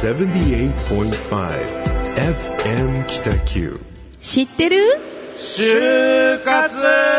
78.5 FM 北九。 知ってる？ 就活。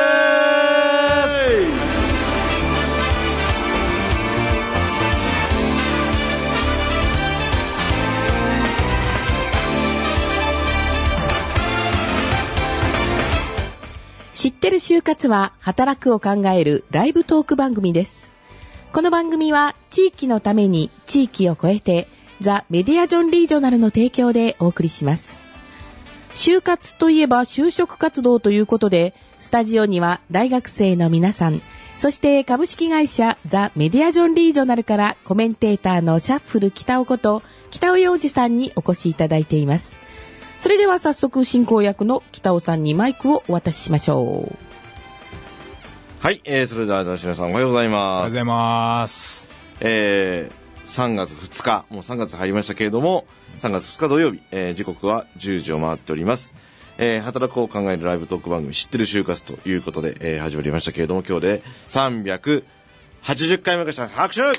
知ってる就活は働くを考えるライブトーク番組です。この番組は地域のために地域を超えてザ・メディアジョンリージョナルの提供でお送りします。就活といえば就職活動ということで、スタジオには大学生の皆さん、そして株式会社ザ・メディアジョンリージョナルからコメンテーターのシャッフル北尾こと北尾洋二さんにお越しいただいています。それでは早速進行役の北尾さんにマイクをお渡ししましょう。 はい、それでは皆さんおはようございます。 おはようございます。 3月2日、もう3月入りましたけれども、3月2日土曜日、時刻は10時を回っております。働くを考えるライブトーク番組知ってる就活ということで、始まりましたけれども、今日で380回目がした。拍手、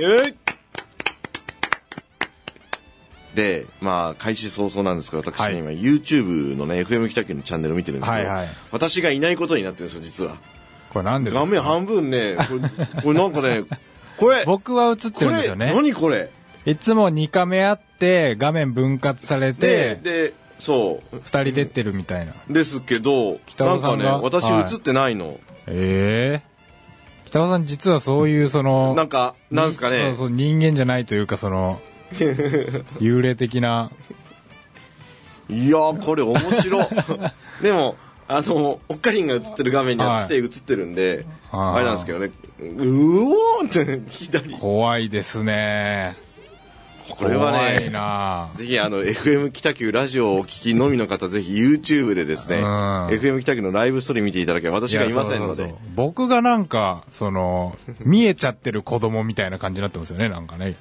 で、まあ、開始早々なんですけど、私、今 YouTube のね、FM 北九のチャンネルを見てるんですけど、私がいないことになってるんですよ、実は。 これなんでですか？ 画面半分ね、これなんかね、これ僕は映ってるんですよね。 何これ？ いつも2カメあって画面分割されてでそう2 人出てるみたいなですけど、なんかね私映ってないの。 北尾さん実はそういうそのなんかなんですかね、 そう人間じゃないというかその幽霊的な。 いやこれ面白でもおっかりんが映ってる画面にはして映ってるんで、あれなんですけどね、うおーって左。 怖いですね。 これはね、 怖いな。 ぜひFM 北九ラジオをお聞きのみの方、ぜひ YouTube でですね、FM 北九のライブストーリー見ていただければ、私がいませんので。そう僕がなんか、見えちゃってる子供みたいな感じになってますよね、なんかね。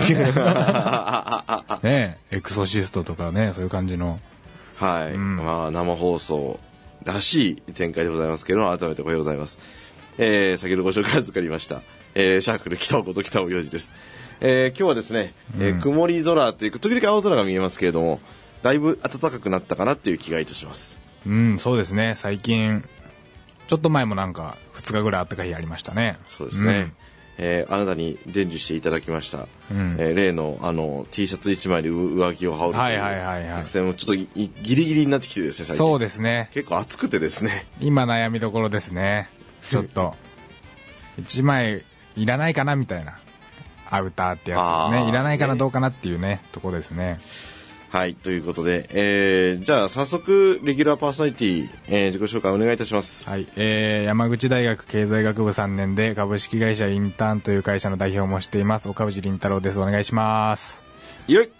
ねエクソシストとかね、そういう感じの。 はい。まあ、生放送らしい展開でございますけれども、改めておはようございます。先ほどご紹介預かりました、シャッフル北尾こと北尾洋二です。今日はですね、曇り空という時々青空が見えますけれども、だいぶ暖かくなったかなっていう気がいたします。 そうですね。最近ちょっと前もなんか2日ぐらい暖かい日ありましたね。 そうですね。あなたに伝授していただきました、例のT シャツ1枚で上着を羽織るという作戦もちょっとギリギリになってきてですね、最近。 そうですね。 結構暑くてですね。 今悩みどころですね。ちょっと1枚いらないかなみたいな。アウターってやつね、いらないかな、どうかなっていうねとこですね。 はい、ということで、じゃあ早速レギュラーパーソナリティ、自己紹介お願いいたします。 はい、山口大学経済学部3年で株式会社インターンという会社の代表もしています岡藤倫太郎です。お願いします。 よい。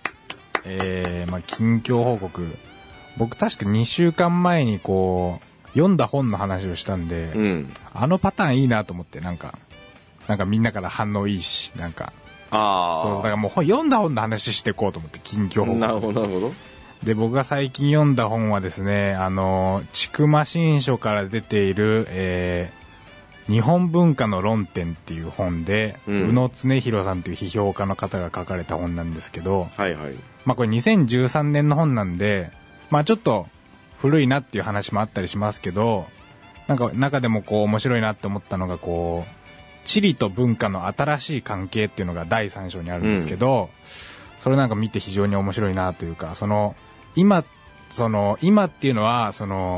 近況報告、僕確か2週間前にこう読んだ本の話をしたんで、あのパターンいいなと思って、なんかみんなから反応いいし、なんかそうだからもう読んだ本の話していこうと思って、近況報告。 なるほどなるほど。 で、僕が最近読んだ本はですね、千曲新書から出ている、日本文化の論点っていう本で、宇野恒弘さんという批評家の方が書かれた本なんですけど、これ2013年の本なんで、ちょっと古いなっていう話もあったりしますけど、なんか中でもこう面白いなって思ったのが、こう地理と文化の新しい関係っていうのが第3章にあるんですけど、それなんか見て非常に面白いなというか、今っていうのは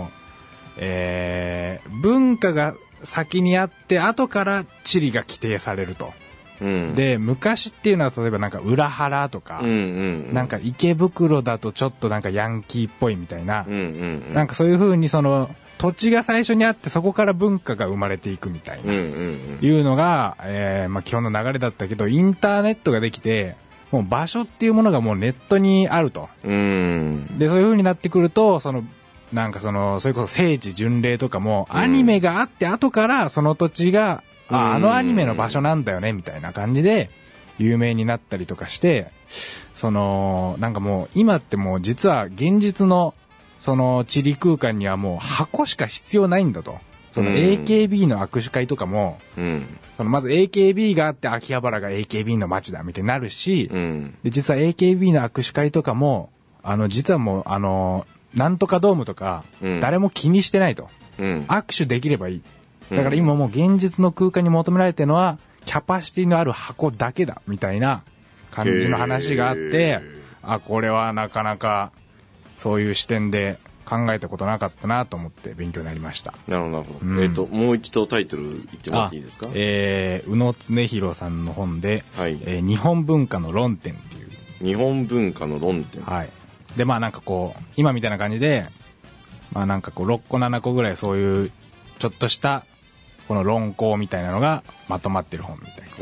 文化が先にあって後から地理が規定されると。で、昔っていうのは例えばなんか裏原とか、なんか池袋だとちょっとなんかヤンキーっぽいみたいな、なんかそういう風に土地が最初にあって、そこから文化が生まれていくみたいな、いうのが、基本の流れだったけど、インターネットができて、もう場所っていうものがもうネットにあると。で、そういう風になってくると、なんかそれこそ聖地巡礼とかも、アニメがあって後からその土地が、あのアニメの場所なんだよねみたいな感じで有名になったりとかして、なんかもう今ってもう実は現実の地理空間にはもう箱しか必要ないんだと。 その AKB の握手会とかも、そのまず AKB があって秋葉原が AKB の街だみたいになるし、で実は AKB の握手会とかも実はもうなんとかドームとか、誰も気にしてないと、握手できればいい。だから今もう現実の空間に求められてるのはキャパシティのある箱だけだみたいな感じの話があって、これはなかなかそういう視点で考えたことなかったなと思って勉強になりました。 なるほど、なるほど。もう一度タイトル言ってもらっていいですか？ 宇野恒弘さんの本で、日本文化の論点っていう。 日本文化の論点。 はい。で、まあなんかこう、今みたいな感じで、まあなんかこう、6個7個ぐらいそういう、ちょっとした、この論考みたいなのがまとまってる本みたいな。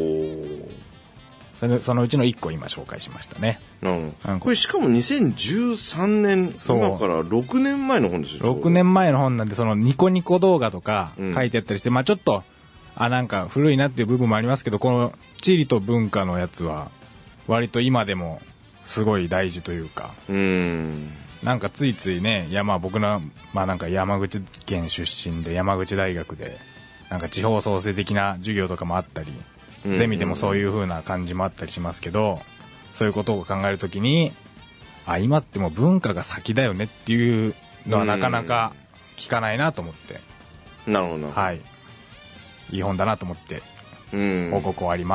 そのうちの1個今紹介しましたね。 これしかも2013年、今から6年前の本ですよ。 6年前の本なんで、そのニコニコ動画とか書いてあったりして、まあちょっと、なんか古いなっていう部分もありますけど、この地理と文化のやつは、割と今でもすごい大事というか、なんかついついね、僕の、まあなんか山口県出身で山口大学で、なんか地方創生的な授業とかもあったり、ゼミでもそういう風な感じもあったりしますけど、そういうことを考えるときに、今ってもう文化が先だよねっていうのはなかなか聞かないなと思って。 なるほど。 はい。いい本だなと思って、報告終わります。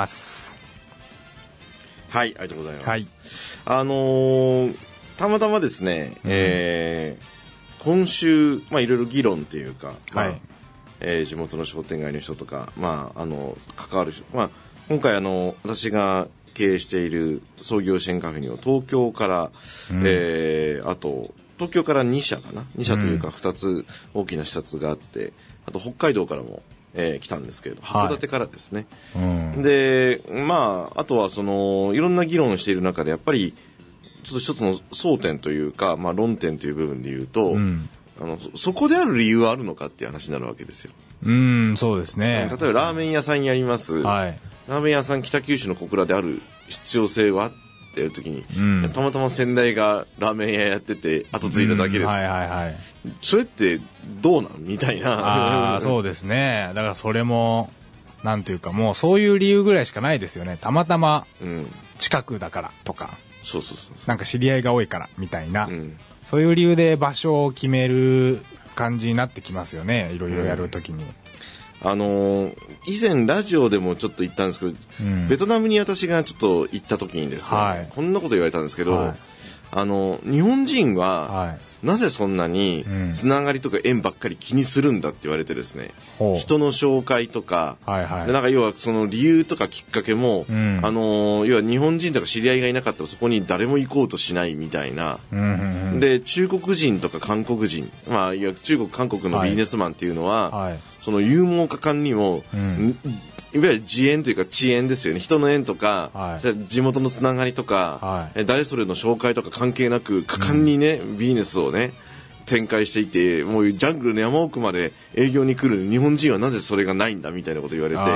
はい、ありがとうございます。 はい。 たまたまですね、今週、いろいろ議論というか、地元の商店街の人とか、関わる人、今回私が経営している創業支援カフェには東京から、あと東京から2社かな、2社というか2つ大きな視察があって、あと北海道からも、来たんですけれど、函館からですね。で、あとはそのいろんな議論をしている中でやっぱりちょっと一つの争点というか、論点という部分で言うと、そこである理由はあるのかっていう話になるわけですよ。 そうですね。 例えばラーメン屋さんやります。ラーメン屋さん北九州の小倉である必要性はっていう時に、たまたま先代がラーメン屋やってて後継いだだけです。それってどうなんみたいな。 そうですね。だからそれもなんというかもうそういう理由ぐらいしかないですよね。たまたま近くだからとか、なんか知り合いが多いからみたいな。そういう理由で場所を決める感じになってきますよね。いろいろやるときに。 以前ラジオでもちょっと言ったんですけど、ベトナムに私がちょっと行った時にですね、こんなこと言われたんですけど、日本人は、なぜそんなにつながりとか縁ばっかり気にするんだって言われてですね、人の紹介とか、なんか要はその理由とかきっかけも、要は日本人とか知り合いがいなかったらそこに誰も行こうとしないみたいな、で中国人とか韓国人、いわゆる中国韓国のビジネスマンっていうのは、その勇猛果敢にも、いわゆる自縁というか遅縁ですよね。人の縁とか、地元のつながりとか、誰それの紹介とか関係なく果敢にね、ビジネスをね展開していて、もうジャングルの山奥まで営業に来る日本人はなぜそれがないんだみたいなこと言われて、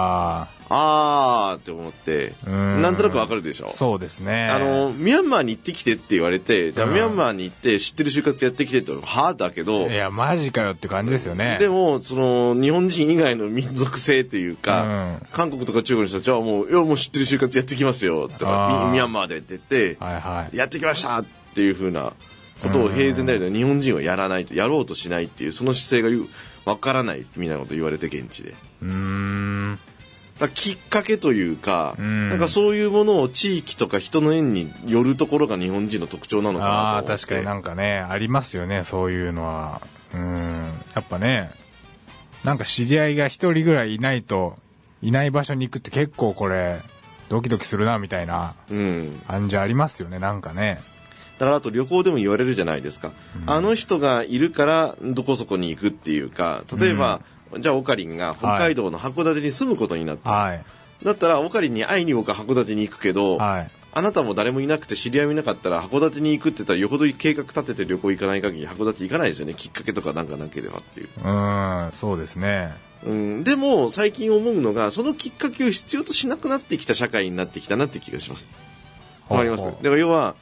って思って、なんとなくわかるでしょ。 そうですね。 ミャンマーに行ってきてって言われて、じゃあミャンマーに行って知ってる就活やってきてと、だけど、 いやマジかよって感じですよね。 でもその日本人以外の民族性というか、韓国とか中国の人たちはもう知ってる就活やってきますよとか、ミャンマーでって言って、やってきましたっていう風なことを平然だけど日本人はやらないと、やろうとしないっていうその姿勢がわからないみたいなこと言われて、現地で。だきっかけというか、なんかそういうものを地域とか人の縁によるところが日本人の特徴なのかなと思って。 確かになんかね、ありますよね、そういうのは。やっぱね、なんか知り合いが一人ぐらいいないと、いない場所に行くって結構これ、ドキドキするなみたいな感じありますよね、なんかね。 だからあと旅行でも言われるじゃないですか。あの人がいるからどこそこに行くっていうか、例えば、じゃあオカリンが北海道の函館に住むことになった、だったらオカリンに会いに僕は函館に行くけど、あなたも誰もいなくて知り合いもいなかったら函館に行くって言ったらよほど計画立てて旅行行かない限り函館行かないですよね。きっかけとかなんかなければっていう。 そうですね。 でも最近思うのが、そのきっかけを必要としなくなってきた社会になってきたなって気がします。わかります。だから要は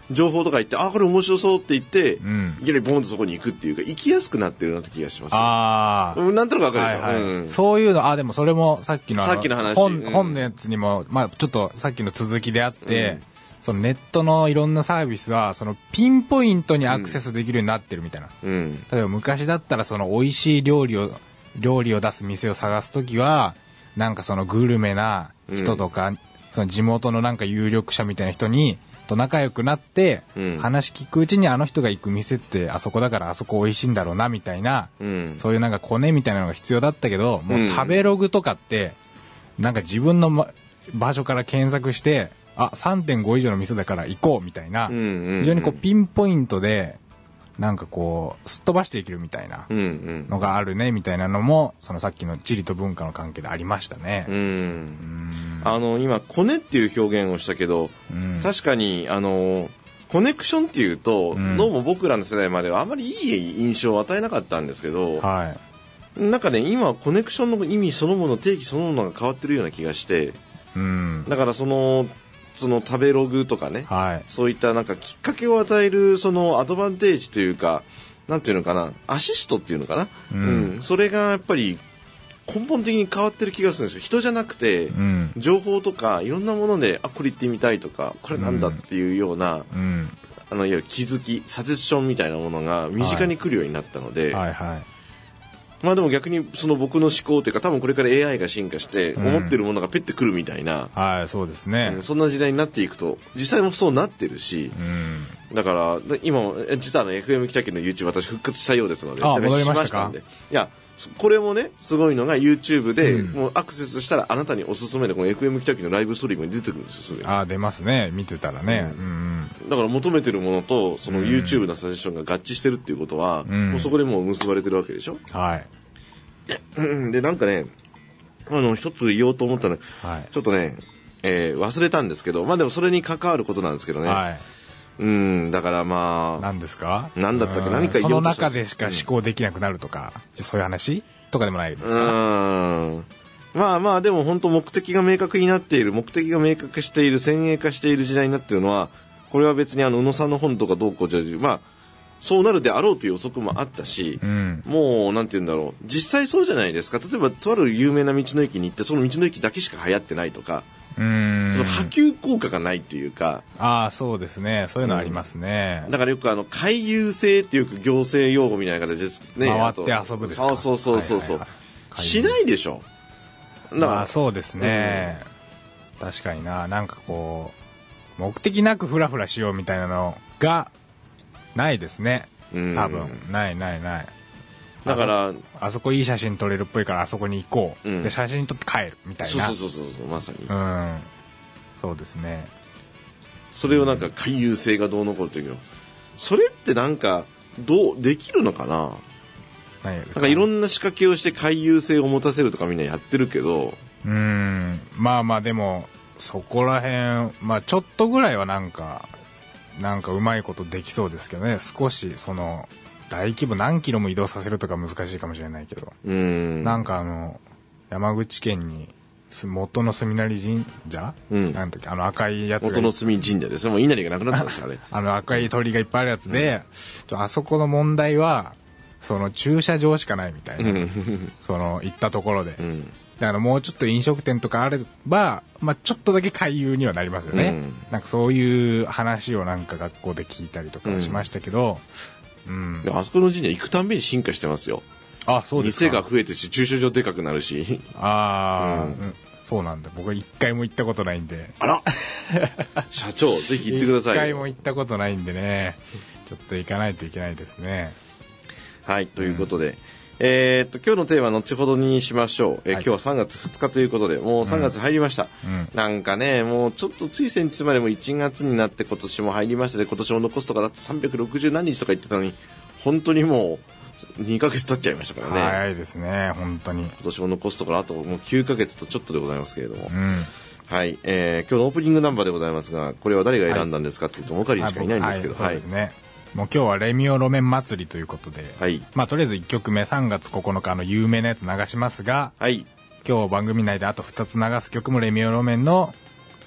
情報とか言って、あ、これ面白そうって言って、いきなりボンとそこに行くっていうか、行きやすくなってるような気がします。 ああ。 なんとなくわかるでしょ、 はいはい、そういうの、でもそれもさっきの話。 本のやつにも、まあちょっとさっきの続きであって、そのネットのいろんなサービスは、そのピンポイントにアクセスできるようになってるみたいな。例えば昔だったら、その美味しい料理を出す店を探すときは、なんかそのグルメな人とか、その地元のなんか有力者みたいな人と仲良くなって、話聞くうちにあの人が行く店ってあそこだからあそこ美味しいんだろうなみたいな、そういうなんかコネみたいなのが必要だったけど、もう食べログとかって、なんか自分の場所から検索して、3.5 以上の店だから行こうみたいな、非常にこうピンポイントで、なんかこう、すっ飛ばしていけるみたいなのがあるね、みたいなのも、そのさっきの地理と文化の関係でありましたね。 今、コネっていう表現をしたけど、確かに、コネクションっていうと、どうも僕らの世代まではあまりいい印象を与えなかったんですけど、なんかね、今、コネクションの意味そのもの、定義そのものが変わってるような気がして、だからその食べログとかね、そういったなんかきっかけを与えるそのアドバンテージというか、なんていうのかな、アシストっていうのかな、それがやっぱり根本的に変わってる気がするんですよ。人じゃなくて、情報とかいろんなもので、これ行ってみたいとか、これなんだっていうような、いわゆる気づき、サジェッションみたいなものが身近に来るようになったので、まあでも逆にその僕の思考というか、多分これから AI が進化して思ってるものがペッてくるみたいな、 そうですね、 そんな時代になっていくと実際もそうなってるし、だから今実はFM 北九の YouTube 私復活したようですので、 戻りましたか。 いやこれもねすごいのが YouTube で、もうアクセスしたらあなたにおすすめでこの FM 北九のライブストリームに出てくるんですよ。 出ますね、見てたらね、 だから求めてるものとその YouTube のサジェッションが合致してるっていうことは、もうそこでもう結ばれてるわけでしょ。でなんかね一つ言おうと思ったの、ちょっとね、忘れたんですけど、まあでもそれに関わることなんですけどね、だからまあ何ですか、 何だったっけ、何か言おうとした、その中でしか思考できなくなるとか、そういう話とかでもないですか。 まあまあでも本当目的が明確になっている、目的が明確している、先鋭化している時代になっているのは、これは別に宇野さんの本とかどうこうじゃ、まあそうなるであろうという予測もあったし、もうなんて言うんだろう、実際そうじゃないですか。例えばとある有名な道の駅に行ってその道の駅だけしか流行ってないとか、その波及効果がないっていうか、 そうですね、そういうのありますね。 だからよく回遊性っていう行政用語みたいな形でね、 回って遊ぶですか。 そうしないでしょ。 そうですね、確かになんかこう目的なくフラフラしようみたいなのがないですね、多分ないだからあそこいい写真撮れるっぽいからあそこに行こう、で写真撮って帰るみたいな、 そうまさに、 そうですね。 それをなんか回遊性がどうのこうというの、それってなんかどうできるのかな。なんかいろんな仕掛けをして回遊性を持たせるとかみんなやってるけど、 まあでもそこら辺、ちょっとぐらいはなんかうまいことできそうですけどね。少しその大規模何キロも移動させるとか難しいかもしれないけど、なんか山口県に元の住成神社、なんだっけ、赤いやつが、 元の住神社ですね。もう稲荷がなくなったんですよね。 赤い鳥がいっぱいあるやつで、あそこの問題はその駐車場しかないみたいなその行ったところで、だからもうちょっと飲食店とかあれば、ちょっとだけ回遊にはなりますよね、なんかそういう話をなんか学校で聞いたりとかしましたけど、 あそこの神社行くたんびに進化してますよ。 そうですか。 店が増えて駐車場でかくなるし。 そうなんだ。僕は一回も行ったことないんで。 あら社長ぜひ行ってください。 一回も行ったことないんでね、ちょっと行かないといけないですね。 はい、ということで、今日のテーマ後ほどにしましょう。今日は3月2日ということで、もう3月入りました、なんかね、もうちょっとつい先日までも1月になって今年も入りましたで、今年も残すとかだって360何日とか言ってたのに、本当にもう2ヶ月経っちゃいましたからね。 早いですね、本当に。 今年も残すところあともう9ヶ月とちょっとでございますけれども、はい、今日のオープニングナンバーでございますが、これは誰が選んだんですかって言うと、オカリンしかいないんですけど、 そうですね。もう今日はレミオ路面祭りということで、とりあえず1曲目3月9日の有名なやつ流しますが、今日番組内であと2つ流す曲もレミオ路面の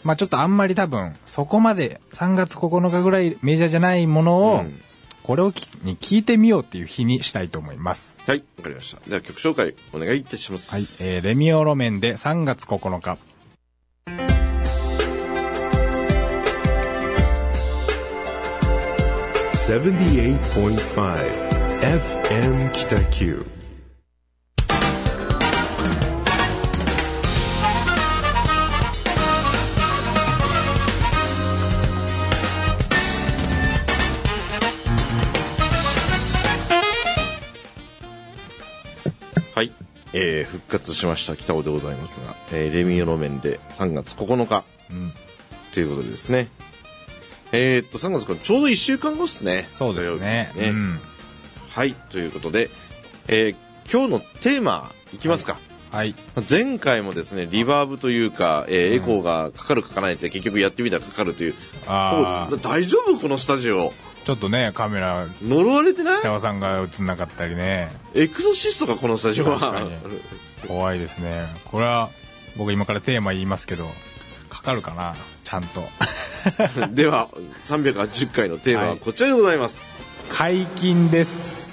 まあちょっとあんまり多分そこまで3月9日ぐらいメジャーじゃないものを、これを聞いてみようっていう日にしたいと思います。 はい、わかりました。では曲紹介お願いいたします。 はい、レミオロメンで3月9日。 78.5 FM 北九。 はい、復活しました北尾でございますが、レミオロメンで3月9日、ということでですね。3月9日ちょうど1週間後ですね。 そうですね。 はい、ということで、今日のテーマいきますか。 はい。 前回もですねリバーブというか、エコーがかかるかかないって結局やってみたらかかるという。大丈夫このスタジオ。 ちょっとね、カメラ呪われてない？ 北尾さんが映んなかったりね。 エクソシストかこのスタジオは。確かに怖いですね。これは僕今からテーマ言いますけど、かかるかなちゃんと。 では380回のテーマはこちらでございます。 解禁です。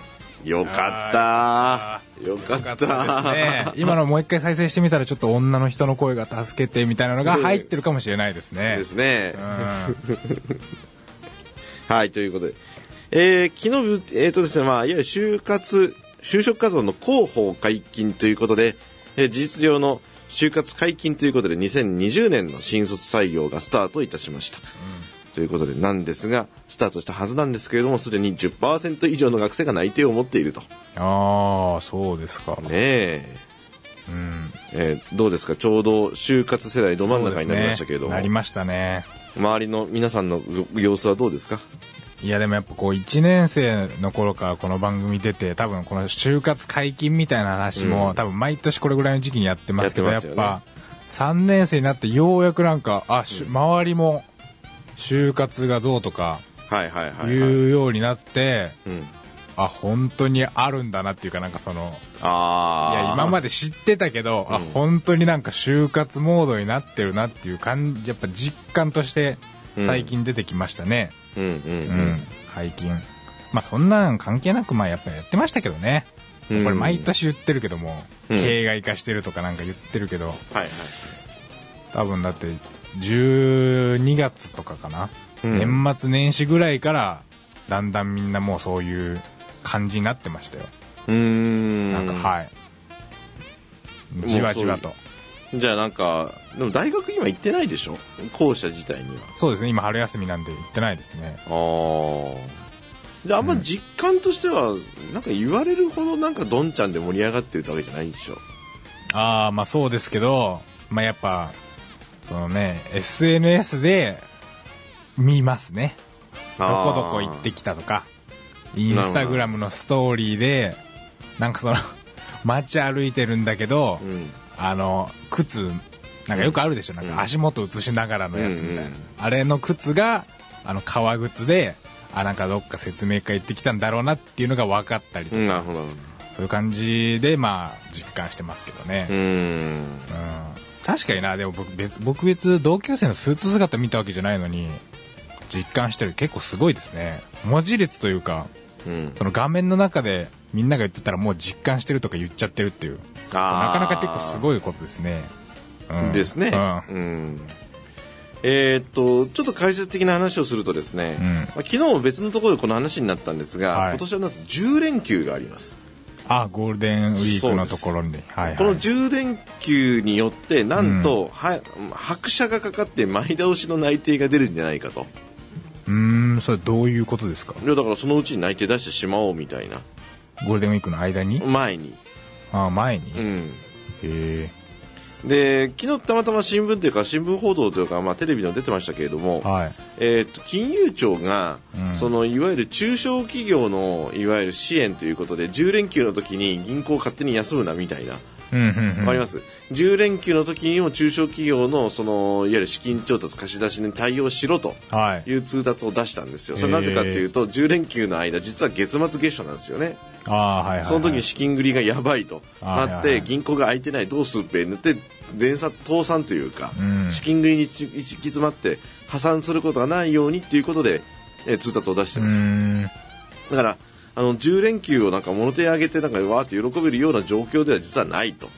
よかったよかったですね。今のもう一回再生してみたらちょっと女の人の声が助けてみたいなのが入ってるかもしれないですね。 ですね。はい、ということで、昨日ですね、いわゆる就職活動の広報解禁ということで、事実上の就活解禁ということで2020年の新卒採用がスタートいたしました、ということでなんですが、スタートしたはずなんですけれども、すでに 10% 以上の学生が内定を持っていると。 ああ、そうですかねえ。どうですか、ちょうど就活世代ど真ん中になりましたけれども、 なりましたね。 周りの皆さんの様子はどうですか？ いやでもやっぱこう1年生の頃からこの番組出て、多分この就活解禁みたいな話も、多分毎年これぐらいの時期にやってますけど、やっぱ3年生になってようやくなんか周りも就活がどうとかいうようになって、本当にあるんだなっていうか、なんかそのいや今まで知ってたけど、本当になんか就活モードになってるなっていう感じ、やっぱ実感として最近出てきましたね。解禁。まあそんなん関係なくやっぱやってましたけどね。これ毎年言ってるけども、形骸化してるとかなんか言ってるけど、多分だって12月とかかな、年末年始ぐらいからだんだんみんなもうそういう感じになってましたよ。なんかじわじわと。 じゃあなんかでも大学今行ってないでしょ、校舎自体には。 そうですね、今春休みなんで行ってないですね。 じゃああんま実感としては、なんか言われるほどなんかどんちゃんで盛り上がってるってわけじゃないんでしょ。 まあそうですけど、やっぱそのね SNS で見ますね。どこどこ行ってきたとか、インスタグラムのストーリーでなんかその街歩いてるんだけど、靴なんかよくあるでしょ、なんか足元映しながらのやつみたいな、あれの靴が革靴で、なんかどっか説明会行ってきたんだろうなっていうのが分かったりとか、 なるほど、 そういう感じで実感してますけどね。確かにな。でも僕別同級生のスーツ姿見たわけじゃないのに実感してる。結構すごいですね。文字列というか、その画面の中でみんなが言ってたらもう実感してるとか言っちゃってるっていう、なかなか結構すごいことですね。 ですね。ちょっと解説的な話をするとですね、昨日も別のところでこの話になったんですが、今年はなんと10連休があります。 ゴールデンウィークのところに、この10連休によってなんと、拍車がかかって前倒しの内定が出るんじゃないかと。 それどういうことですか？ いやだからそのうちに内定出してしまおうみたいな。 ゴールデンウィークの間に？ 前に。 前に。 へえ。で昨日たまたま新聞というか新聞報道というか、テレビでも出てましたけれども、金融庁が、そのいわゆる中小企業のいわゆる支援ということで10連休の時に銀行を勝手に休むなみたいな。わかります。10連休の時にも中小企業のそのいわゆる資金調達貸し出しに対応しろという通達を出したんですよ。それなぜかというと10連休の間実は月末月初なんですよね。 その時に資金繰りがやばいとなって、銀行が空いてない、どうするべんって倒産というか、資金繰りに行き詰まって破産することがないようにっていうことで、通達を出してます。だから10連休をなんか物手上げてなんかわーって喜べるような状況では実はないと。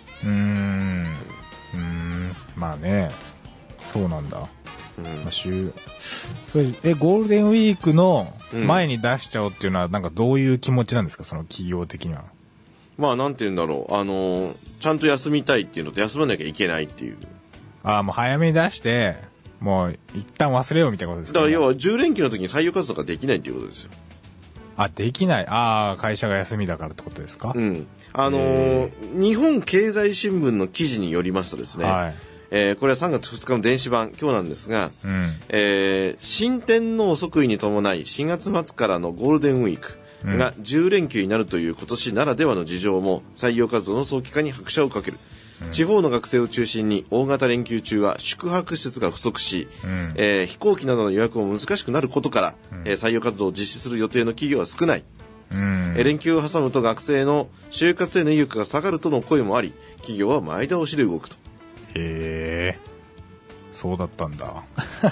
まあね、そうなんだ。ゴールデンウィークの前に出しちゃおうっていうのはなんかどういう気持ちなんですか、その企業的には。 まあなんて言うんだろう、ちゃんと休みたいっていうのと休まなきゃいけないっていう。 もう早めに出してもう一旦忘れようみたいなことですか、ね。 だから要は10連休の時に採用活動ができないっていうことですよ。 できない。会社が休みだからってことですか。 日本経済新聞の記事によりますとですね、これは3月2日の電子版今日なんですが、新天皇即位に伴い4月末からのゴールデンウィークが10連休になるという今年ならではの事情も採用活動の早期化に拍車をかける。地方の学生を中心に大型連休中は宿泊施設が不足し、飛行機などの予約も難しくなることから、採用活動を実施する予定の企業は少ない。連休を挟むと学生の就活への意欲が下がるとの声もあり、企業は前倒しで動くと。 へえ、そうだったんだ。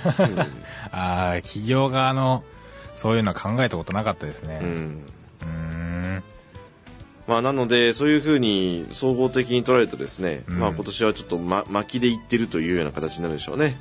企業側のそういうのは考えたことなかったですね。 まあ、なのでそういうふうに総合的に捉えるとですね、まあ、今年はちょっと、巻きでいってるというような形になるでしょうね。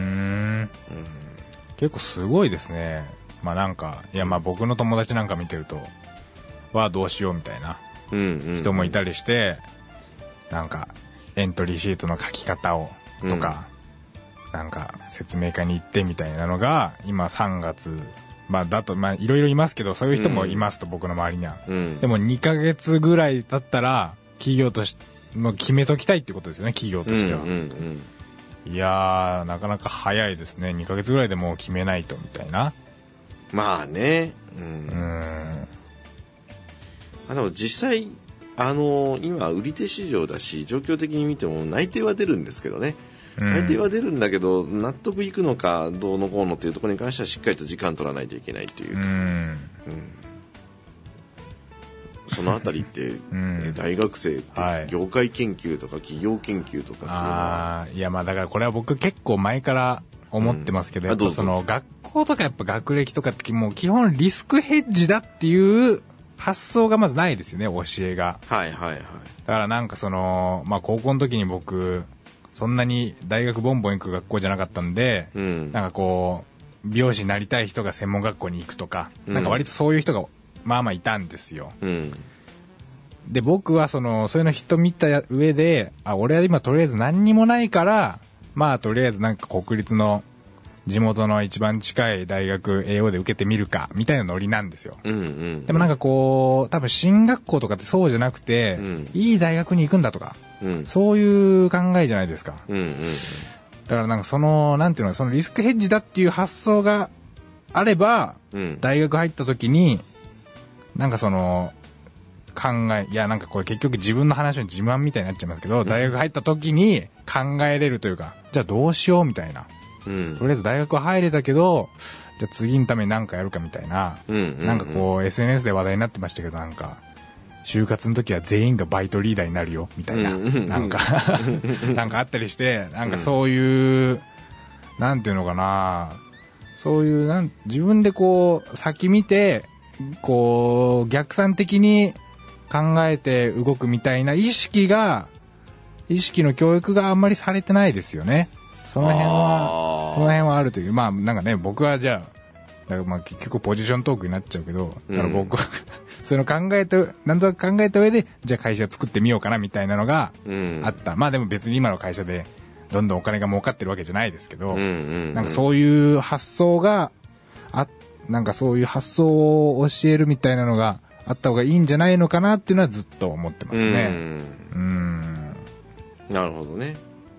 結構すごいですね。まあなんか僕の友達なんか見てるとどうしようみたいな人もいたりして、なんかエントリーシートの書き方をとか、なんか説明会に行ってみたいなのが今3月だといろいろいますけど、そういう人もいますと、僕の周りには。でも2ヶ月ぐらい経ったら企業としても決めときたいってことですよね、企業としては。いやー、なかなか早いですね。2ヶ月ぐらいでもう決めないとみたいな。 まあね。でも実際今売り手市場だし、状況的に見ても内定は出るんですけどね。内定は出るんだけど、納得いくのかどうのこうのっていうところに関してはしっかりと時間取らないといけないというか、そのあたりって、大学生って業界研究とか企業研究とかっていうのは、 だからこれは僕結構前から思ってますけど、やっぱその学校とかやっぱ学歴とかってもう基本リスクヘッジだっていう発想がまずないですよね、教えが。だからなんか高校の時に僕そんなに大学ボンボン行く学校じゃなかったんで、なんかこう美容師になりたい人が専門学校に行くとか、なんか割とそういう人がいたんですよ。で僕はそういうの人見た上で、俺は今とりあえず何にもないから、とりあえずなんか国立の地元の一番近い大学 AO で受けてみるかみたいなノリなんですよ。でもなんかこう多分進学校とかってそうじゃなくて、いい大学に行くんだとか、そういう考えじゃないですか。だからなんかなんていうの、そのリスクヘッジだっていう発想があれば、大学入った時になんかなんかこれ結局自分の話の自慢みたいになっちゃいますけど、大学入った時に考えれるというか、じゃあどうしようみたいな。とりあえず大学は入れたけど、じゃあ次のために何かやるかみたいな、なんかこう SNS で話題になってましたけど、なんか就活の時は全員がバイトリーダーになるよみたいな、なんかなんかあったりして、なんかそういう、なんていうのかな、そういう自分でこう先見てこう逆算的に考えて動くみたいな意識の教育があんまりされてないですよね。その辺はあるという。なんかね、僕はじゃあ結局ポジショントークになっちゃうけど、だから僕はそのなんとなく考えた上で、じゃあ会社作ってみようかなみたいなのがあった。でも別に今の会社でどんどんお金が儲かってるわけじゃないですけど、なんかそういう発想がなんかそういう発想を教えるみたいなのがあった方がいいんじゃないのかなっていうのはずっと思ってますね。 なるほどね。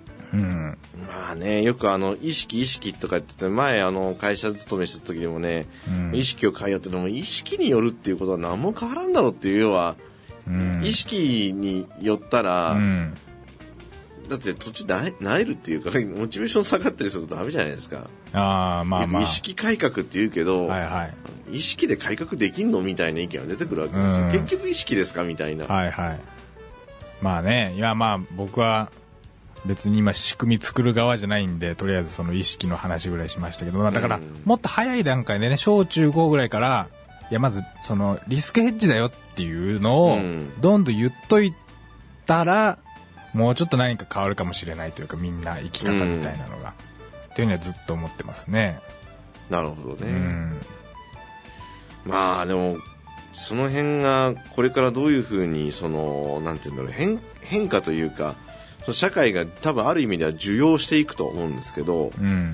よく意識とか言ってて、前会社勤めした時にもね、意識を変えようってのも、意識によるっていうことは何も変わらんだろうっていう、要は、意識によったら、 だって途中で萎えるっていうかモチベーション下がったりするとダメじゃないですか。 ああ、まあまあ。 意識改革って言うけど、 はいはい。 意識で改革できんのみたいな意見が出てくるわけですよ。結局意識ですかみたいな。 はいはい。まあね、いやまあ僕は別に今仕組み作る側じゃないんで、とりあえずその意識の話ぐらいしましたけど、だからもっと早い段階でね、小中高ぐらいから、いやまずそのリスクヘッジだよっていうのをどんどん言っといたら、もうちょっと何か変わるかもしれないというか、みんな生き方みたいなのが、っていうのはずっと思ってますね。 なるほどね。まあでもその辺がこれからどういうふうにそのなんていうんだろう、変化というか、その社会が多分ある意味では受容していくと思うんですけど、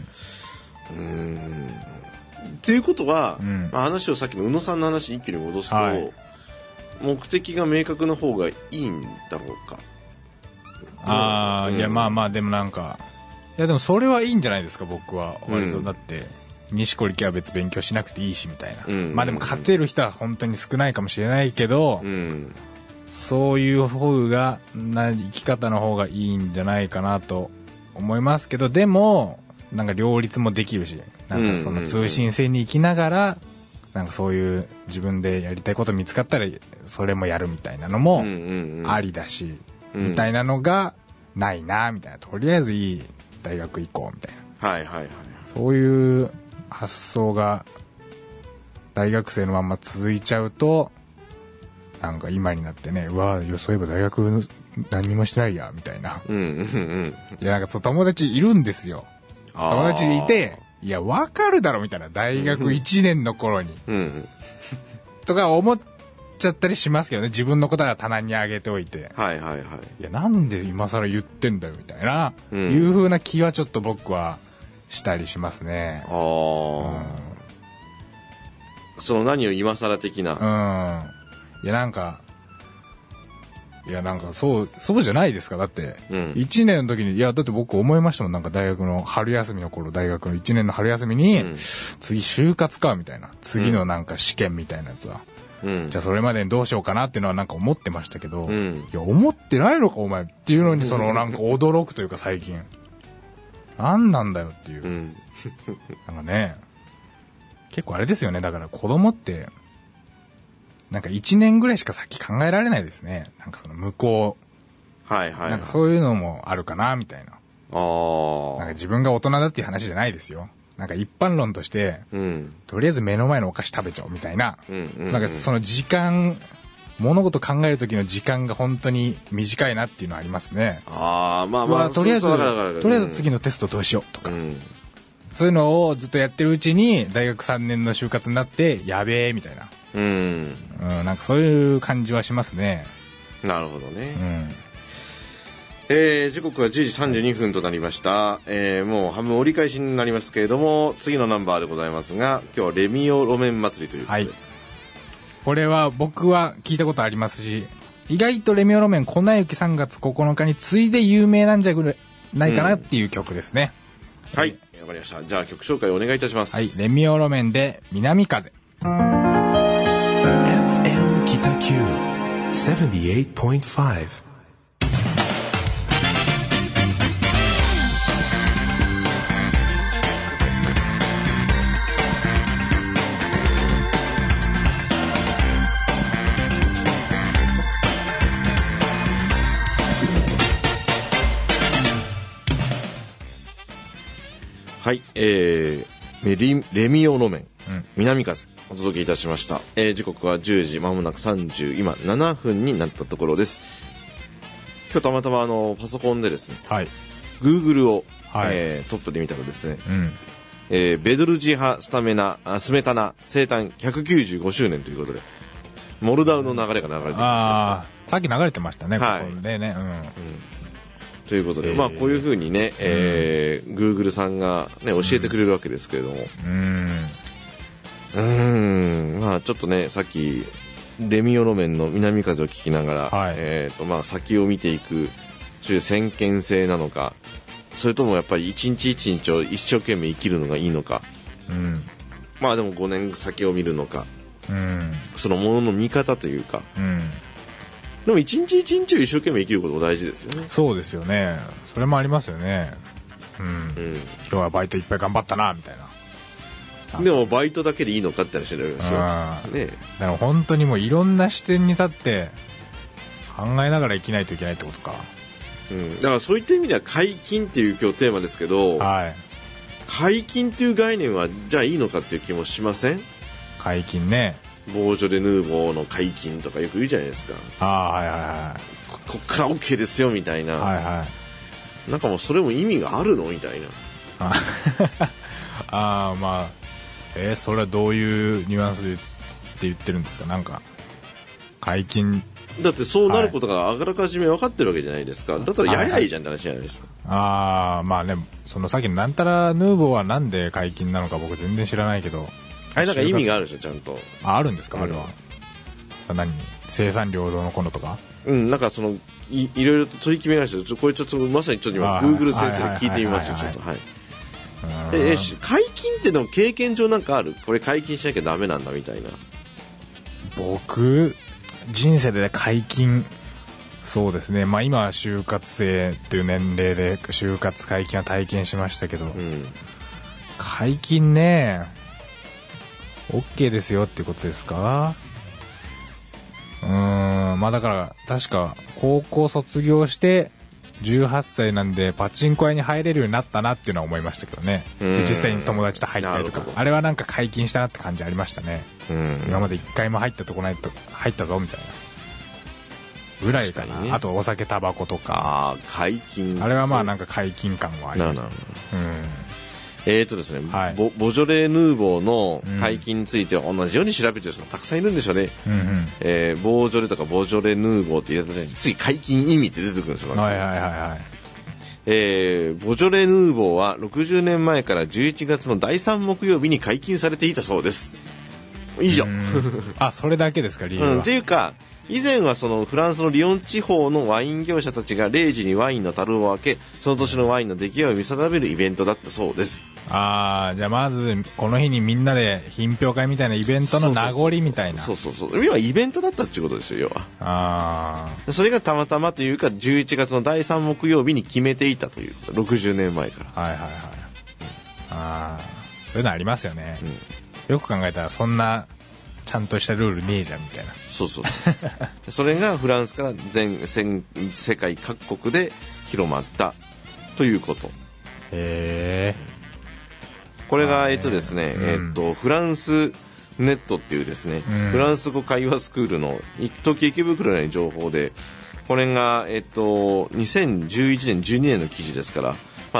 っていうことは、まあ、話をさっきの宇野さんの話に一気に戻すと、はい、目的が明確な方がいいんだろうか。 いやまあまあ、でもなんか、いやでもそれはいいんじゃないですか、僕は。割とだって、錦織家は別勉強しなくていいしみたいな。まあでも勝てる人は本当に少ないかもしれないけど、そういう方が生き方の方がいいんじゃないかなと思いますけど、でもなんか両立もできるし、なんかその通信制に行きながら、なんかそういう自分でやりたいこと見つかったらそれもやるみたいなのもありだし、みたいなのがないなみたいな。とりあえずいい大学行こうみたいな。 はいはいはい。 そういう発想が大学生のまま続いちゃうと、なんか今になってね、うわそういえば大学何にもしてないやみたいな。いやなんかそう友達いるんですよ。友達でいて、いやわかるだろみたいな、大学1年の頃に、とか思っちゃったりしますけどね。自分のことは棚に上げておいて、いやなんで今更言ってんだよみたいな、いう風な気はちょっと僕はしたりしますね。 その何を今更的な。 いやなんかそうじゃないですか。だって、1年の時に、いやだって僕思いましたもん。なんか大学の春休みの頃、大学の1年の春休みに、次就活かみたいな、次のなんか試験みたいなやつは、じゃあそれまでにどうしようかなっていうのはなんか思ってましたけど、いや思ってないのかお前っていうのに、そのなんか驚くというか、最近何なんだよっていう、なんかね、結構あれですよね。だから子供ってなんか1年ぐらいしか先考えられないですね。なんかその向こう、なんかそういうのもあるかなみたいな。なんか自分が大人だっていう話じゃないですよ。なんか一般論として、とりあえず目の前のお菓子食べちゃおうみたいな、なんかその時間、物事考える時の時間が本当に短いなっていうのはありますね。とりあえず次のテストどうしようとか、そういうのをずっとやってるうちに大学3年の就活になってやべえみたいな。なんかそういう感じはしますね。 なるほどね。時刻は10時32分となりました。もう半分折り返しになりますけれども、次のナンバーでございますが、今日はレミオ路面祭りということで、 これは僕は聞いたことありますし、意外とレミオ路面粉雪3月9日に次いで有名なんじゃないかなっていう曲ですね。 はい、わかりました。じゃあ曲紹介お願いいたします。 レミオ路面で南風。 FM 北九 78.5。 はい、レミオ路面、南風お届けいたしました。時刻は10時まもなく今7分になったところです。今日たまたまパソコンでですね、Google を、トップで見たらですね、ベドルジハスメタナ生誕195周年ということで、モルダウの流れが流れてきました。 さっき流れてましたね、ここでね。 ということで、まあこういう風にね、Google さんがね教えてくれるわけですけれども、まあちょっとね、さっきレミオ路面の南風を聞きながら、まあ先を見ていくそういう先見性なのか、それともやっぱり一日一日を一生懸命生きるのがいいのか、まあでも5年先を見るのか、そのものの見方というか、 でも一日一日を一生懸命生きることも大事ですよね。 そうですよね。それもありますよね。今日はバイトいっぱい頑張ったなみたいな。 でもバイトだけでいいのかって話になりますよね。 だから本当にもういろんな視点に立って考えながら生きないといけないってことか。 だからそういった意味では解禁っていう今日テーマですけど、解禁っていう概念はじゃあいいのかっていう気もしません？ 解禁ね。 ボージョレ・ヌーボーの解禁とかよく言うじゃないですか。こっから OK ですよみたいな、なんかもうそれも意味があるのみたいな。 まあそれはどういうニュアンスでって言ってるんですか？なんか解禁だってそうなることがあらかじめ分かってるわけじゃないですか。だったらやりゃいいじゃんって話じゃないですか。 まあね、そのさっきのなんたらヌーボーはなんで解禁なのか僕全然知らないけど、 あれなんか意味があるでしょちゃんと。 あるんですか？あれは何？生産領土のこのとか？ なんかそのいろいろと取り決めがあるんですよ。これちょっとまさにちょっと今 Google 先生に聞いてみますよ。ちょっと解禁っての経験上なんかある？これ解禁しなきゃダメなんだみたいな。 僕人生で解禁、そうですね。まあ今は就活生っていう年齢で就活解禁は体験しましたけど、解禁ね OK ですよっていうことですか？まあだから確か高校卒業して18歳なんでパチンコ屋に入れるようになったなっていうのは思いましたけどね。実際に友達と入ったりとか、あれはなんか解禁したなって感じありましたね。今まで一回も入ったとこないと入ったぞみたいなぐらいかな。あとお酒タバコとか、 解禁、 あれはまあなんか解禁感はありました。 ですね、ボジョレ・ヌーボーの解禁については同じように調べてる人がたくさんいるんでしょうね。ボージョレとかボジョレ・ヌーボーって入れた時に次解禁意味って出てくるんですよ。ボジョレ・ヌーボーは60年前から11月の第3木曜日に解禁されていたそうです。以上。 それだけですか？理由は。 っていうか以前はそのフランスのリヨン地方のワイン業者たちが0時にワインの樽を開け、その年のワインの出来を見定めるイベントだったそうです。 じゃあまずこの日にみんなで品評会みたいなイベントの名残みたいな。 要はイベントだったっていうことですよ。要はそれがたまたまというか11月の第3木曜日に決めていたという60年前から。 そういうのありますよね。よく考えたらそんなちゃんとしたルールねえじゃんみたいな。それがフランスから世界各国で広まったということ。これがですね、フランスネットっていうですね、フランス語会話スクールの東京池袋の情報で、これが2011年12年の記事ですから、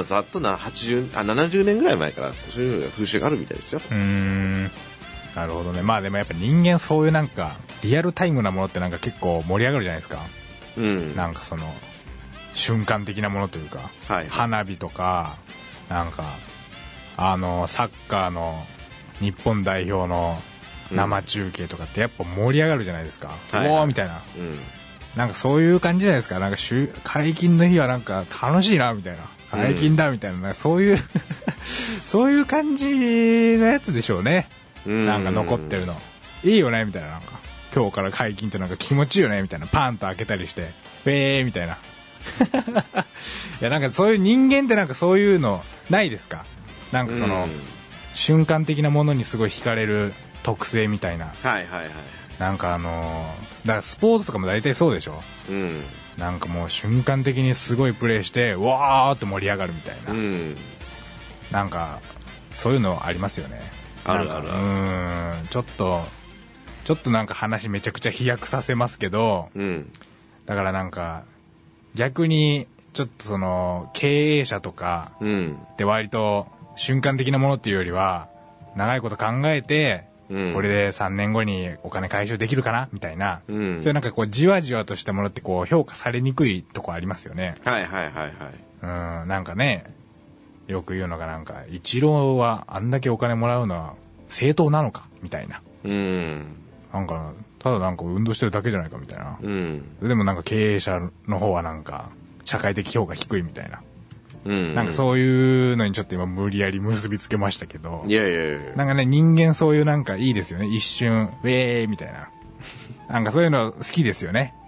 ざっと70年ぐらい前からそういう風習があるみたいですよ。 なるほどね。まあでもやっぱ人間そういうなんかリアルタイムなものってなんか結構盛り上がるじゃないですか。なんかその瞬間的なものというか、花火とかなんかサッカーの日本代表の生中継とかってやっぱ盛り上がるじゃないですか。おーみたいな、なんかそういう感じじゃないですか。なんか解禁の日はなんか楽しいなみたいな、解禁だみたいな、そういうそういう感じのやつでしょうね。なんか残ってるのいいよねみたいな、なんか今日から解禁ってなんか気持ちいいよねみたいな、パンと開けたりしてみたいな。いやなんかそういう人間ってなんかそういうのないですか？なんかその瞬間的なものにすごい惹かれる特性みたいな。なんかだからスポーツとかも大体そうでしょ。なんかもう瞬間的にすごいプレーしてわーって盛り上がるみたいな、なんかそういうのありますよね。ちょっとなんか話めちゃくちゃ飛躍させますけど、だからなんか逆にちょっとその経営者とかで割と瞬間的なものっていうよりは長いこと考えて、これで3年後にお金回収できるかなみたいな、そういうなんかこうじわじわとしたものってこう評価されにくいとこありますよね。なんかね、よく言うのがなんかイチローはあんだけお金もらうのは正当なのかみたいな、なんかただなんか運動してるだけじゃないかみたいな、でもなんか経営者の方はなんか社会的評価低いみたいな、なんかそういうのにちょっと今無理やり結びつけましたけど、なんかね人間そういうなんかいいですよね、一瞬ウェーみたいななんかそういうの好きですよね。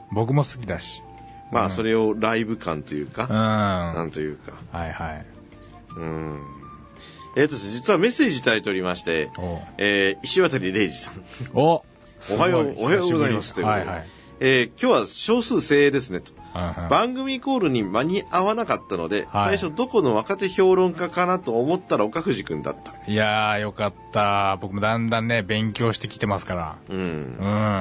僕も好きだし。 まあ、それをライブ感というか、なんというか。 はいはい。 実はメッセージいただいておりまして、石渡礼二さん。おはようございますということで。はいはい。今日は少数精鋭ですねと、番組コールに間に合わなかったので、最初どこの若手評論家かなと思ったら岡藤くんだった。 いやーよかった。僕もだんだんね勉強してきてますから。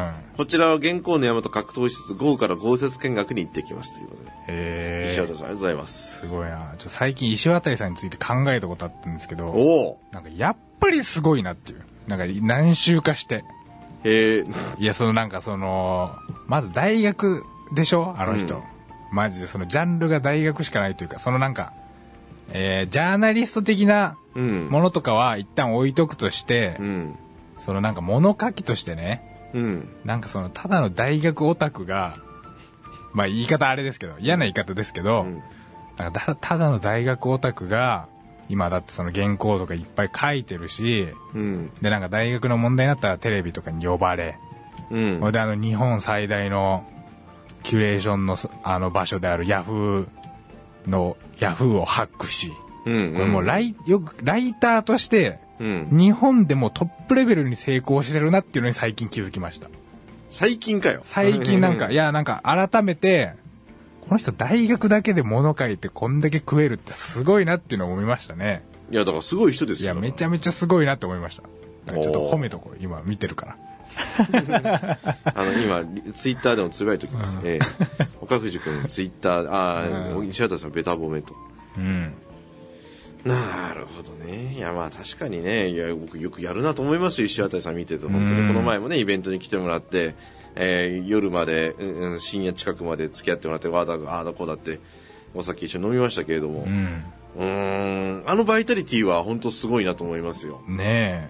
こちらは現行の山と格闘しつつ午後から豪雪見学に行ってきますということで。石渡さんありがとうございます。 すごいな。最近石渡さんについて考えたことあったんですけど、なんかやっぱりすごいなっていう。なんか何週かして。いやまず大学でしょあの人、マジでそのジャンルが大学しかないというか、ジャーナリスト的なものとかは一旦置いとくとして、物書きとしてね、ただの大学オタクが、まあ言い方あれですけど、嫌な言い方ですけど、ただの大学オタクが今だってその原稿とかいっぱい書いてるし、で大学の問題になったらテレビとかに呼ばれ、で日本最大のキュレーションの場所であるヤフーをハックし、これもうライターとして、日本でもトップレベルに成功してるなっていうのに最近気づきました。 最近かよ。 最近改めてこの人大学だけで物書いてこんだけ食えるってすごいなっていうのを思いましたね。 いやだからすごい人ですよ。 いやめちゃめちゃすごいなって思いました。ちょっと褒めとこう、今見てるから今ツイッターでもつぶやいておきます。岡藤君ツイッター石渡さんベタ褒めと。なるほどね。いやまあ確かにね、いや僕よくやるなと思いますよ、石渡さん見てると。本当にこの前もねイベントに来てもらって、夜まで、深夜近くまで付き合ってもらって、ああだこうだってお酒一緒に飲みましたけれども、あのバイタリティは本当すごいなと思いますよね。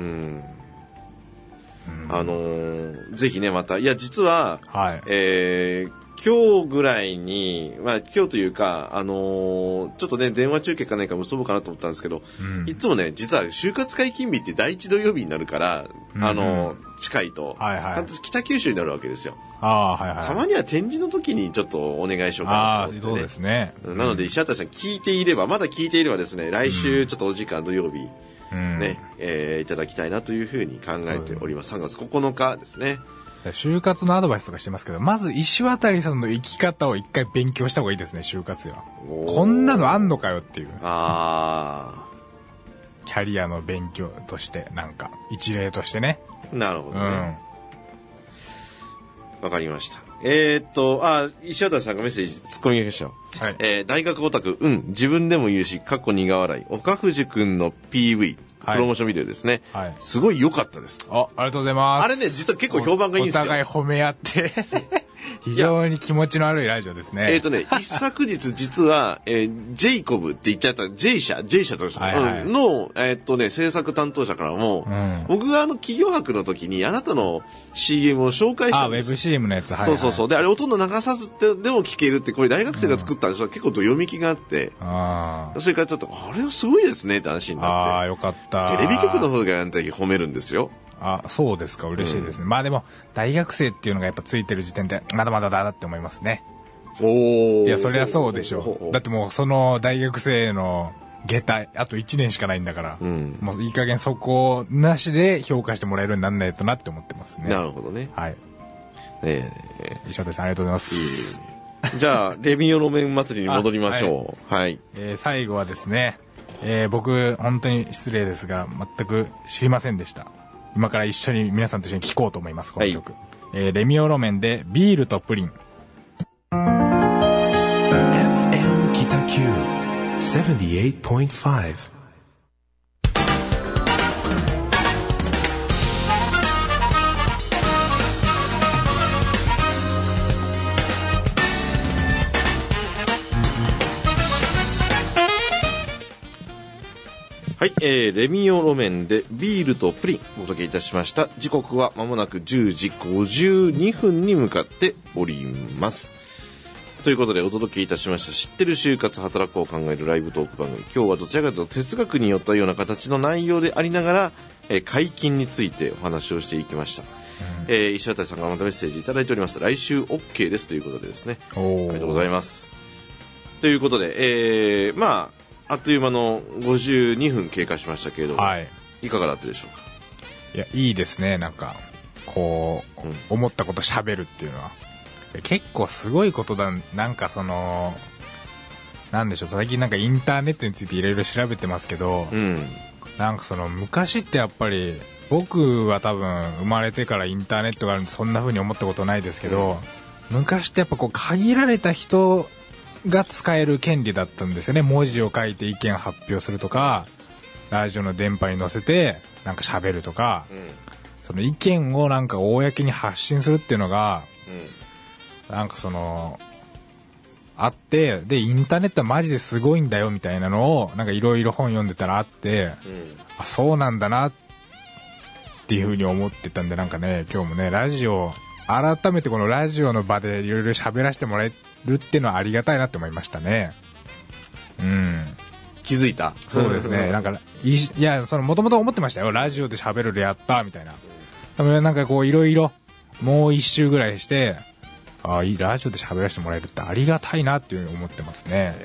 ぜひねまた、いや実は、今日ぐらいに、まあ今日というか、ちょっとね、電話中継か何か結ぼうかなと思ったんですけど、いつもね、実は就活解禁日って第一土曜日になるから、近いと、北九州になるわけですよ。たまには展示の時にちょっとお願いしようかなと思ってね。 そうですね。 なので石渡さん聞いていればですね、来週ちょっとお時間土曜日、いただきたいなというふうに考えております。3月9日ですね。 就活のアドバイスとかしてますけど、まず石渡さんの生き方を一回勉強した方がいいですね、就活では。こんなのあんのかよっていう。キャリアの勉強として、一例としてね。 なるほどね。わかりました。石渡さんがメッセージ突っ込みました。大学オタク、自分でも言うし、過去苦笑い。岡藤くんの PV。プロモーションビデオですね。すごい良かったです。 ありがとうございます。 あれね、実は結構評判がいいんですよ。 お互い褒め合って。非常に気持ちの悪いラジオですね。 一昨日実は、ジェイコブって言っちゃった、J 社としての、制作担当者からも、僕が企業博の時にあなたの CM を紹介したんです。 ウェブ CM のやつ。 そう。で、あれほとんど流さずってでも聞けるって、これ大学生が作ったんですよ。結構どよみきがあって、それからちょっと、あれはすごいですねって話になって。 よかった。 テレビ局の方があの時褒めるんですよ。 そうですか、嬉しいですね。まあでも、大学生っていうのがやっぱついてる時点で、まだまだだって思いますね。いや、そりゃそうでしょう。だってもうその大学生の下駄、あと1年しかないんだから、もういい加減そこなしで評価してもらえるようになんないとなって思ってますね。 なるほどね。 はい。石渡さんありがとうございます。 じゃあ、レミオロメン祭りに戻りましょう。はい。 最後はですね、僕、本当に失礼ですが、全く知りませんでした。今から一緒に皆さんと一緒に聴こうと思います、この曲。レミオロメンでビールとプリン。 FM 北九 78.5。 はい、レミオロメンでビールとプリンお届けいたしました。時刻は間もなく10時52分に向かっております。 ということでお届けいたしました知ってる就活働くを考えるライブトーク番組。今日はどちらかというと哲学によったような形の内容でありながら、解禁についてお話をしていきました。石渡さんからまたメッセージいただいております。来週 OK ですということでですね、ありがとうございます。ということで、まああっという間の52分経過しましたけれども、はい、いかがだったでしょうか。 いや、いいですね。なんかこう、思ったこと喋るっていうのは結構すごいことだ。なんかそのなんでしょう、最近なんかインターネットについていろいろ調べてますけど、なんかその昔ってやっぱり僕は多分生まれてからインターネットがあるんでそんな風に思ったことないですけど、昔ってやっぱこう限られた人が使える権利だったんですよね。文字を書いて意見発表するとか、ラジオの電波に乗せてなんか喋るとか、その意見をなんか公に発信するっていうのが、なんかそのあって、でインターネットはマジですごいんだよみたいなのをなんかいろいろ本読んでたらあって、あ、そうなんだなっていう風に思ってたんで、なんかね、今日もねラジオ改めてこのラジオの場でいろいろ喋らせてもらえるっていうのはありがたいなって思いましたね。 気づいた。 そうですね。なんかいや、その元々思ってましたよ。ラジオで喋るでやったみたいな。でもなんかこういろいろもう一周ぐらいして、あ、いいラジオで喋らせてもらえるってありがたいなっていうふうに思ってますね。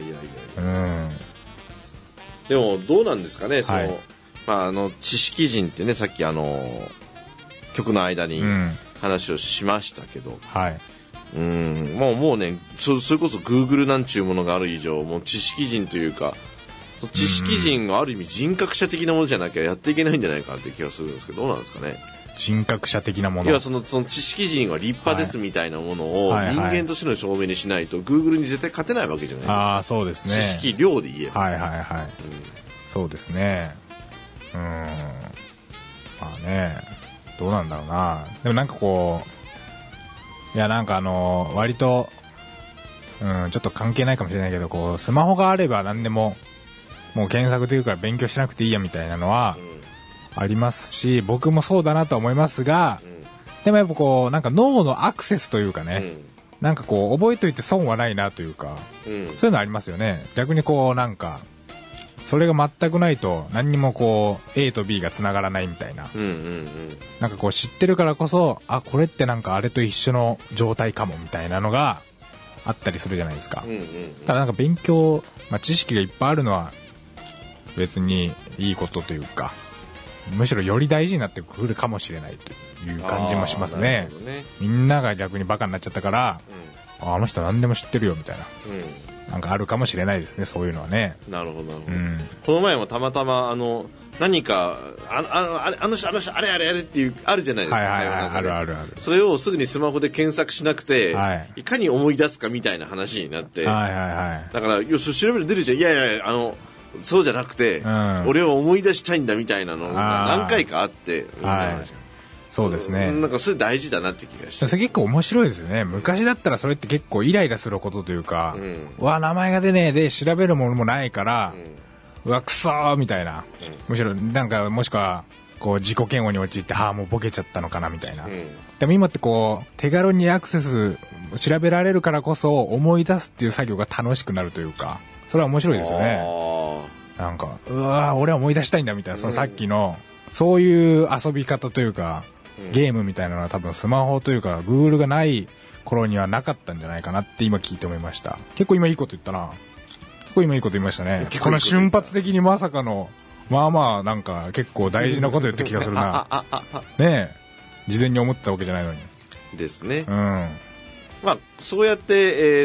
でもどうなんですかね。その、まあ知識人ってね、さっき曲の間に話をしましたけど、もうね、それこそ Google なんちゅうものがある以上、もう知識人というか、知識人がある意味人格者的なものじゃなきゃやっていけないんじゃないかなって気がするんですけど、どうなんですかね。 人格者的なもの。 いや、その知識人は立派ですみたいなものを人間としての証明にしないと Google に絶対勝てないわけじゃないですか。 あ、そうですね。 知識量で言えば。 そうですね。まあね、どうなんだろうな。でもなんかこう、いや、なんか割とちょっと関係ないかもしれないけど、こうスマホがあれば何でももう検索できるから勉強しなくていいやみたいなのはありますし、僕もそうだなと思いますが、でもやっぱこうなんか脳のアクセスというかね、なんかこう覚えといて損はないなというか、そういうのありますよね。逆にこうなんかそれが全くないと何にもこう A と B がつながらないみたいな、なんかこう知ってるからこそ、あ、これってなんかあれと一緒の状態かもみたいなのがあったりするじゃないですか。ただなんか勉強、知識がいっぱいあるのは別にいいことというか、むしろより大事になってくるかもしれないという感じもしますね。みんなが逆にバカになっちゃったから、あの人何でも知ってるよみたいな、なんかあるかもしれないですね、そういうのはね。 なるほどなるほど、この前もたまたま何かあの人あれっていうあるじゃないですか。 ある。 それをすぐにスマホで検索しなくて、いかに思い出すかみたいな話になって、だからよし調べる出るじゃん。いやそうじゃなくて、俺は思い出したいんだみたいなのが何回かあって、 そうですね。 なんかそれ大事だなって気がして。 それ結構面白いですよね。昔だったらそれって結構イライラすることというか、わ、名前が出ねえで調べるものもないから、うわ、くそーみたいな。むしろなんかもしくはこう自己嫌悪に陥って、もうボケちゃったのかなみたいな。でも今ってこう手軽にアクセス調べられるからこそ思い出すっていう作業が楽しくなるというか、それは面白いですよね。なんかうわ、俺は思い出したいんだみたいな、そのさっきのそういう遊び方というか、ゲームみたいなのは多分スマホというか Google がない頃にはなかったんじゃないかなって今聞いて思いました。結構今いいこと言ったな。結構今いいこと言いましたね。この瞬発的にまさかのなんか結構大事なこと言った気がするな。ねえ、事前に思ってたわけじゃないのにですね。そうやって、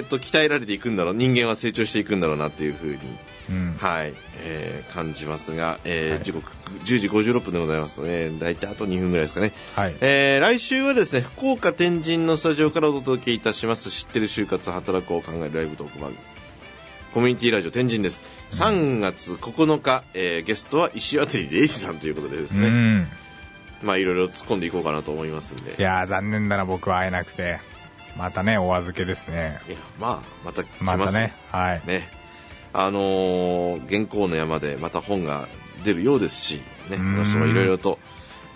鍛えられていくんだろう、人間は成長していくんだろうなっていうふうに、感じますが、時刻10時56分でございますね。だいたいあと2分ぐらいですかね。来週はですね、福岡天神のスタジオからお届けいたします知ってる就活働くを考えるライブトーク番組、コミュニティラジオ天神です。3月9日、ゲストは石渡礼二さんということでですね、いろいろ突っ込んでいこうかなと思いますんで。 いや残念だな、僕は会えなくて。またね、お預けですね。 いや、また来ます。 またね、 原稿の山でまた本が出るようですし、ね、この人もいろいろと、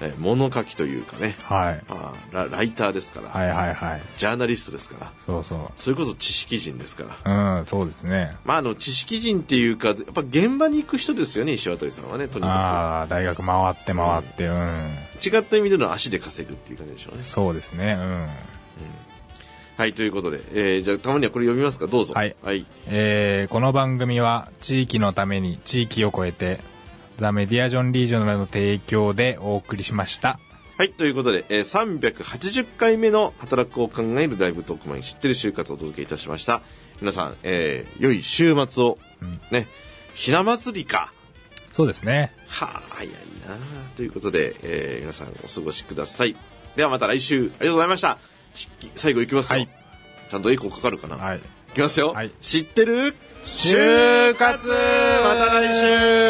物書きというかね、 はい、 ライターですから、 はいはいはい、 ジャーナリストですから、それこそ知識人ですから、 そうですね。 知識人っていうかやっぱ現場に行く人ですよね、石渡さんはね。とにかく大学回って、 違った意味での足で稼ぐっていう感じでしょうね。 そうですね。 はい、ということで、じゃあたまにはこれ読みますか、どうぞ。 はい、この番組は地域のために地域を超えてザ・メディアジョンリージョナルの提供でお送りしました。 はい、ということで、380回目の働くを考えるライブトークマン知ってる就活をお届けいたしました。皆さん、良い週末を、ね、ひな祭りか。 そうですね。 早いなということで、皆さんお過ごしください。ではまた来週、ありがとうございました。最後いきますよ。はい、ちゃんとエコーかかるかな。はい。いきますよ。はい、知ってる就活、また来週。